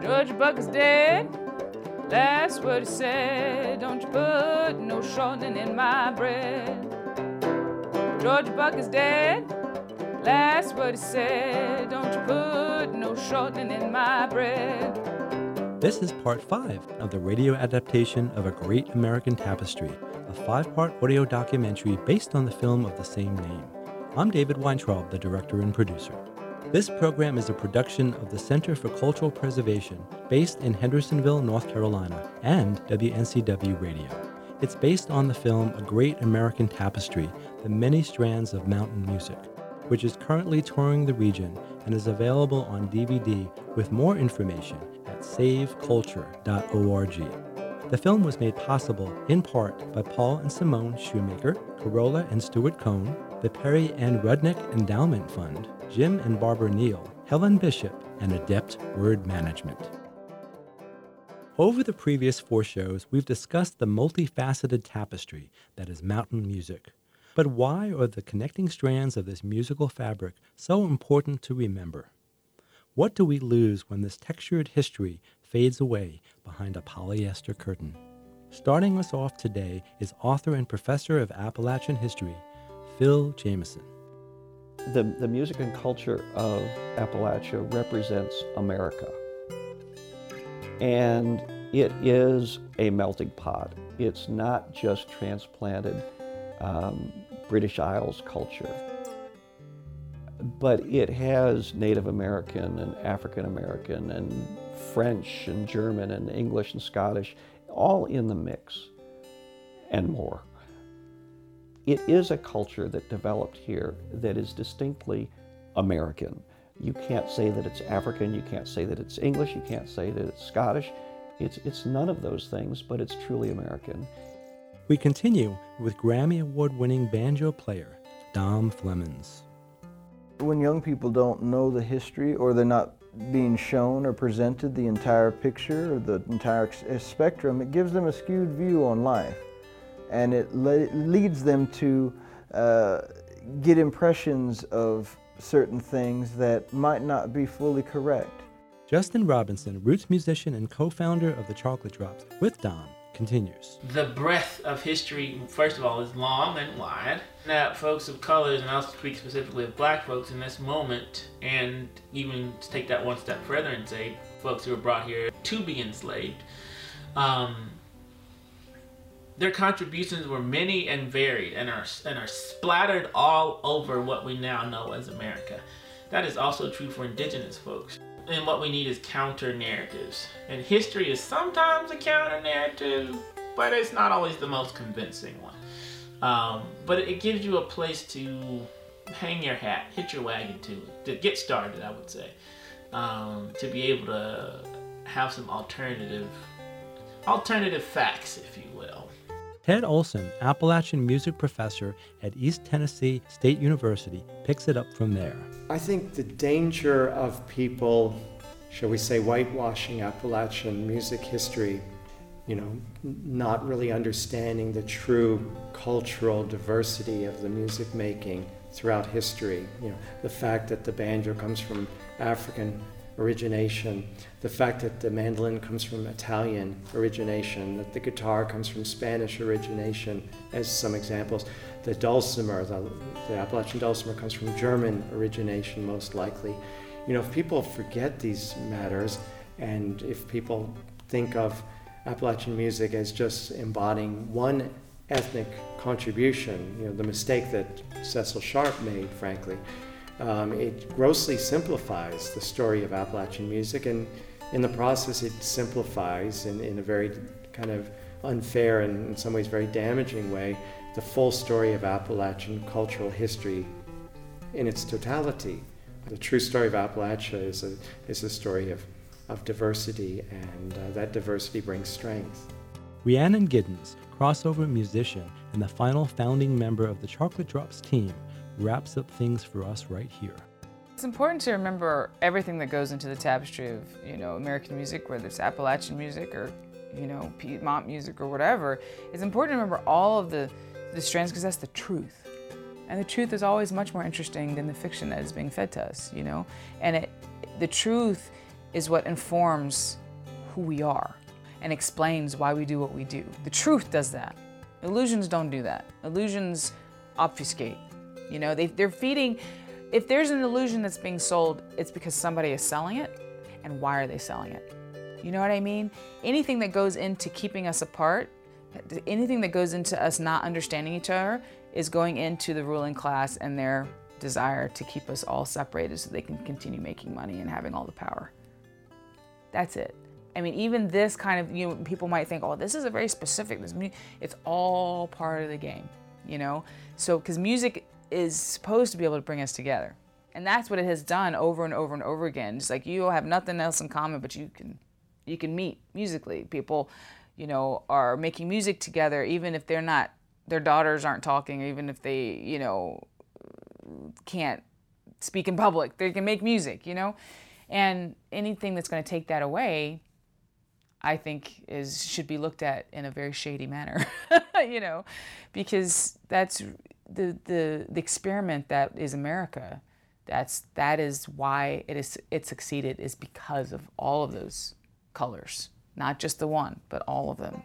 George Buck is dead. That's what he said. Don't you put no shortening in my bread. George Buck is dead. That's what he said. Don't you put no shortening in my bread. This is part 5 of the radio adaptation of A Great American Tapestry, a 5-part audio documentary based on the film of the same name. I'm David Weintraub, the director and producer. This program is a production of the Center for Cultural Preservation, based in Hendersonville, North Carolina, and WNCW Radio. It's based on the film A Great American Tapestry, The Many Strands of Mountain Music, which is currently touring the region and is available on DVD with more information at saveculture.org. The film was made possible in part by Paul and Simone Shoemaker, Carola and Stuart Cohn, the Perry Ann Rudnick Endowment Fund, Jim and Barbara Neal, Helen Bishop, and Adept Word Management. Over the previous 4 shows, we've discussed the multifaceted tapestry that is mountain music. But why are the connecting strands of this musical fabric so important to remember? What do we lose when this textured history fades away behind a polyester curtain? Starting us off today is author and professor of Appalachian history, Phil Jameson. The music and culture of Appalachia represents America. And it is a melting pot. It's not just transplanted British Isles culture, but it has Native American and African American and French and German and English and Scottish, all in the mix and more. It is a culture that developed here that is distinctly American. You can't say that it's African, you can't say that it's English, you can't say that it's Scottish. It's none of those things, but it's truly American. We continue with Grammy Award-winning banjo player Dom Flemons. When young people don't know the history, or they're not being shown or presented the entire picture or the entire spectrum, it gives them a skewed view on life. And it leads them to get impressions of certain things that might not be fully correct. Justin Robinson, roots musician and co-founder of the Chocolate Drops, with Dom, continues. The breadth of history, first of all, is long and wide. That folks of colors, and I'll speak specifically of black folks in this moment, and even to take that one step further and say folks who were brought here to be enslaved, their contributions were many and varied and are splattered all over what we now know as America. That is also true for indigenous folks. And what we need is counter-narratives. And history is sometimes a counter-narrative, but it's not always the most convincing one. But it gives you a place to hang your hat, hitch your wagon to get started, I would say. To be able to have some alternative facts, if you will. Ted Olson, Appalachian music professor at East Tennessee State University, picks it up from there. I think the danger of people, shall we say, whitewashing Appalachian music history, not really understanding the true cultural diversity of the music making throughout history. The fact that the banjo comes from African origination, the fact that the mandolin comes from Italian origination, that the guitar comes from Spanish origination, as some examples. The dulcimer, the Appalachian dulcimer comes from German origination, most likely. If people forget these matters, and if people think of Appalachian music as just embodying one ethnic contribution, the mistake that Cecil Sharp made, frankly, it grossly simplifies the story of Appalachian music, and in the process it simplifies in a very kind of unfair and in some ways very damaging way the full story of Appalachian cultural history in its totality. The true story of Appalachia is a story of diversity, and that diversity brings strength. Rhiannon Giddens, crossover musician and the final founding member of the Chocolate Drops team, wraps up things for us right here. It's important to remember everything that goes into the tapestry of, American music, whether it's Appalachian music or, Piedmont music or whatever. It's important to remember all of the strands, because that's the truth. And the truth is always much more interesting than the fiction that is being fed to us, And the truth is what informs who we are and explains why we do what we do. The truth does that. Illusions don't do that. Illusions obfuscate. You know, they're feeding. If there's an illusion that's being sold, it's because somebody is selling it. And why are they selling it? You know what I mean? Anything that goes into keeping us apart, anything that goes into us not understanding each other is going into the ruling class and their desire to keep us all separated so they can continue making money and having all the power. That's it. I mean, even this kind of, you know, people might think, oh, this is a very specific, it's all part of the game, you know? So, because music is supposed to be able to bring us together. And that's what it has done over and over and over again. It's like you have nothing else in common, but you can meet musically. People, you know, are making music together, even if they're not, their daughters aren't talking, even if they, you know, can't speak in public, they can make music, you know? And anything that's going to take that away, I think should be looked at in a very shady manner, you know, because that's the experiment that is America. That is why it succeeded, is because of all of those colors, not just the one, but all of them.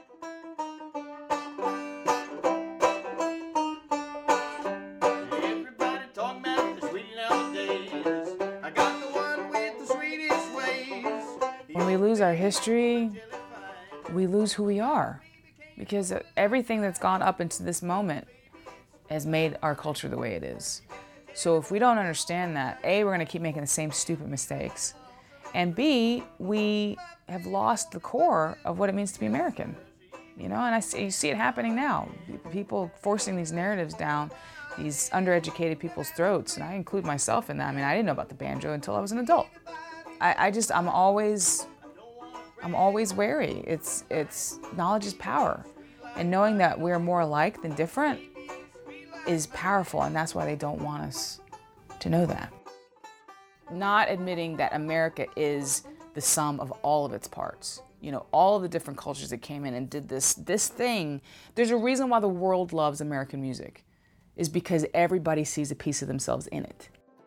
Everybody talking about the sweet nowadays. I got the one with the sweetest ways. When we lose our history, we lose who we are, because everything that's gone up into this moment has made our culture the way it is. So if we don't understand that, A, we're going to keep making the same stupid mistakes, and B, we have lost the core of what it means to be American. You know, and you see it happening now. People forcing these narratives down these undereducated people's throats, and I include myself in that. I mean, I didn't know about the banjo until I was an adult. I'm always wary. It's knowledge is power, and knowing that we're more alike than different is powerful, and that's why they don't want us to know that. Not admitting that America is the sum of all of its parts. You know, all of the different cultures that came in and did this thing. There's a reason why the world loves American music, is because everybody sees a piece of themselves in it.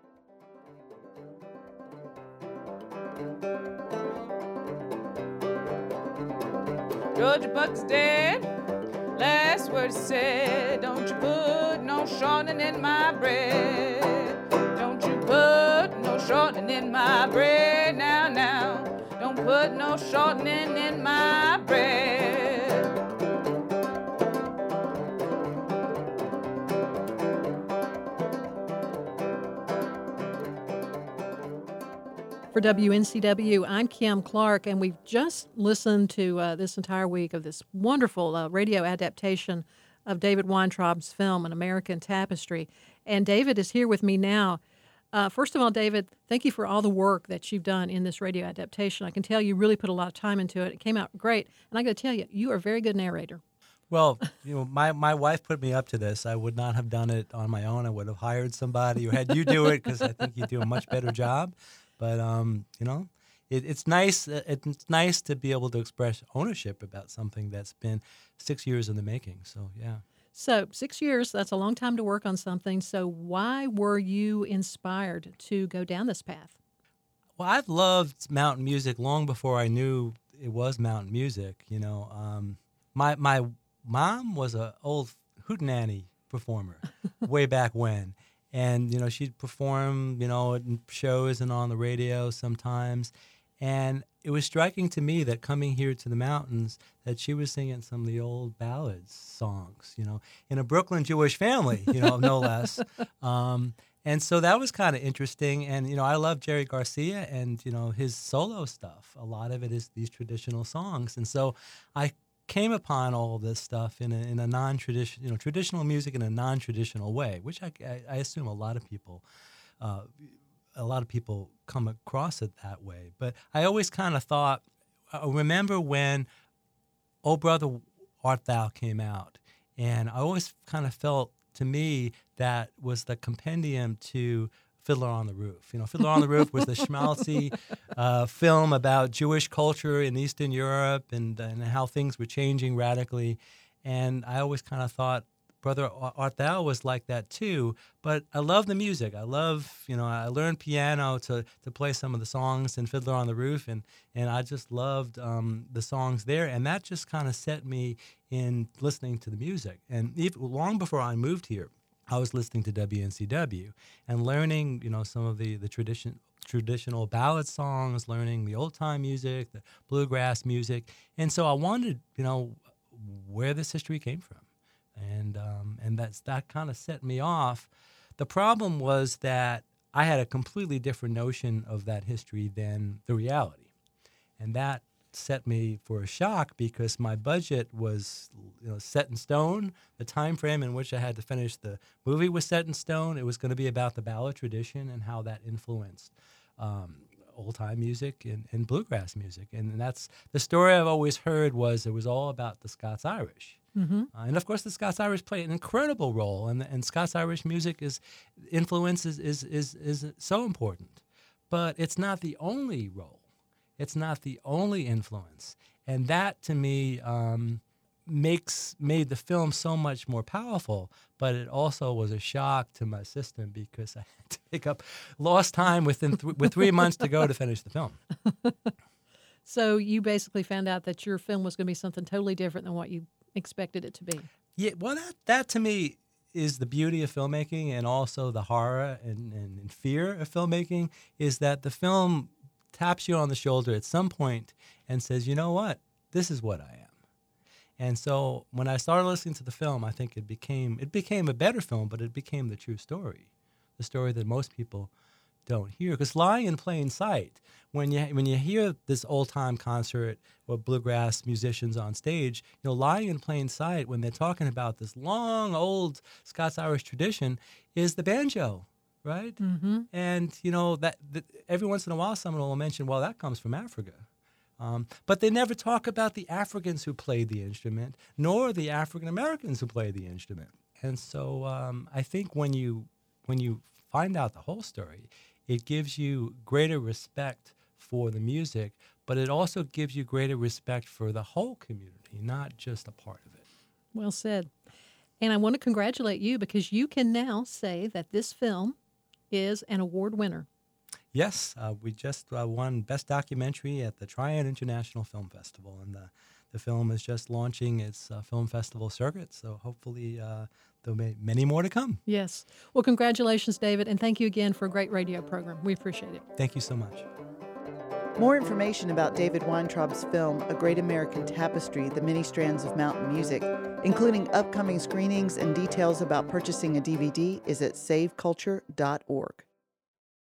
Georgia Buck's dead. Last word he said, don't you put no shortening in my bread. Don't you put no shortening in my bread now. Don't put no shortening in my bread. For WNCW, I'm Kim Clark, and we've just listened to this entire week of this wonderful radio adaptation of David Weintraub's film, An American Tapestry. And David is here with me now. First of all, David, thank you for all the work that you've done in this radio adaptation. I can tell you really put a lot of time into it. It came out great. And I got to tell you, you are a very good narrator. Well, you know, my wife put me up to this. I would not have done it on my own. I would have hired somebody or had you do it, because I think you do a much better job. But you know, it's nice. It's nice to be able to express ownership about something that's been 6 years in the making. So yeah. So 6 years—that's a long time to work on something. So why were you inspired to go down this path? Well, I've loved mountain music long before I knew it was mountain music. You know, my mom was an old hootenanny performer way back when. And, you know, she'd perform, you know, in shows and on the radio sometimes. And it was striking to me that coming here to the mountains, that she was singing some of the old ballads songs, you know, in a Brooklyn Jewish family, you know, no less. And so that was kind of interesting. And, you know, I love Jerry Garcia and, you know, his solo stuff. A lot of it is these traditional songs. And so I came upon all of this stuff in a non-traditional, you know, traditional music in a non-traditional way, which I assume a lot of people come across it that way. But I always kind of thought, I remember when "Oh Brother Art Thou" came out, and I always kind of felt, to me, that was the compendium to Fiddler on the Roof. You know, Fiddler on the Roof was the schmaltzy film about Jewish culture in Eastern Europe and how things were changing radically. And I always kind of thought Brother Art Thou was like that too. But I love the music. I learned piano to play some of the songs in Fiddler on the Roof, and I just loved the songs there, and that just kind of set me in listening to the music. And even long before I moved here, I was listening to WNCW and learning, some of the traditional ballad songs, learning the old-time music, the bluegrass music. And so I wanted, where this history came from. And that kind of set me off. The problem was that I had a completely different notion of that history than the reality. And that set me for a shock because my budget was set in stone. The time frame in which I had to finish the movie was set in stone. It was going to be about the ballad tradition and how that influenced old-time music and bluegrass music. And that's the story I've always heard was it was all about the Scots-Irish. Mm-hmm. And of course, the Scots-Irish play an incredible role, and Scots-Irish music is so important. But it's not the only role. It's not the only influence. And that, to me, made the film so much more powerful, but it also was a shock to my system because I had to pick up lost time with 3 months to go to finish the film. So you basically found out that your film was going to be something totally different than what you expected it to be. Yeah, well, that to me is the beauty of filmmaking, and also the horror and fear of filmmaking, is that the film taps you on the shoulder at some point and says, you know what, this is what I am. And so when I started listening to the film, I think it became a better film, but it became the true story, the story that most people don't hear. Because lying in plain sight, when you hear this old-time concert or bluegrass musicians on stage, lying in plain sight when they're talking about this long, old Scots-Irish tradition is the banjo. Right? Mm-hmm. And, that every once in a while someone will mention, well, that comes from Africa. But they never talk about the Africans who played the instrument, nor the African Americans who played the instrument. And so I think when you find out the whole story, it gives you greater respect for the music, but it also gives you greater respect for the whole community, not just a part of it. Well said. And I want to congratulate you because you can now say that this film is an award winner. Yes, we just won Best Documentary at the Triad International Film Festival, and the film is just launching its film festival circuit, so hopefully there'll be many more to come. Yes. Well, congratulations, David, and thank you again for a great radio program. We appreciate it. Thank you so much. More information about David Weintraub's film, A Great American Tapestry, The Many Strands of Mountain Music, including upcoming screenings and details about purchasing a DVD, is at saveculture.org.